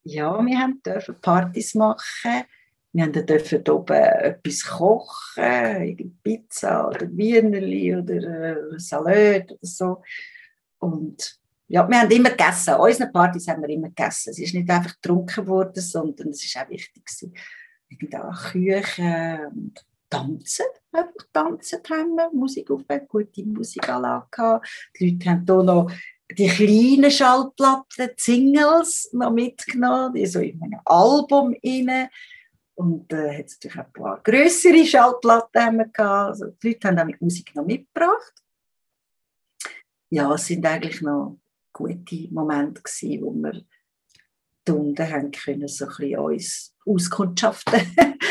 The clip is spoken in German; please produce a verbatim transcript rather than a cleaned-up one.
Ja, wir haben dürfen Partys machen. Wir haben dürfen oben etwas kochen, Pizza oder Wienerli oder Salat oder so. Und ja, wir haben immer gegessen. An unseren Partys haben wir immer gegessen. Es ist nicht einfach getrunken worden, sondern es war auch wichtig. Auch Küchen und tanzen. Einfach tanzen haben wir, Musik auf, gute Musikanlage gehabt. Die Leute haben hier noch die kleinen Schallplatten, die Singles noch mitgenommen, die so in einem Album rein. Und äh, hat es natürlich auch ein paar grössere Schallplatten gehabt. Also die Leute haben auch mit Musik noch mitgebracht. Ja, es sind eigentlich noch gute Momente gewesen, wo wir da unten haben können, so ein bisschen uns auskundschaften.